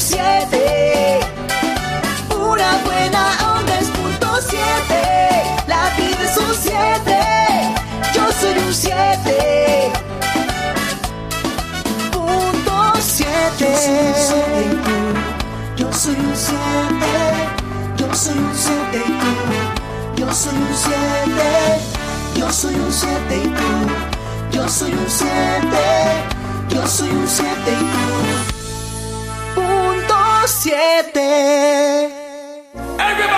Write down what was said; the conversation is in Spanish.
7. Una buena onda es .7. La vida es un 7. Yo soy un 7. Yo soy un 7. Yo soy un 7 y tú. Yo soy un 7. Yo soy un 7 y tú. Yo soy un 7. Yo soy un 7 y tú. .7.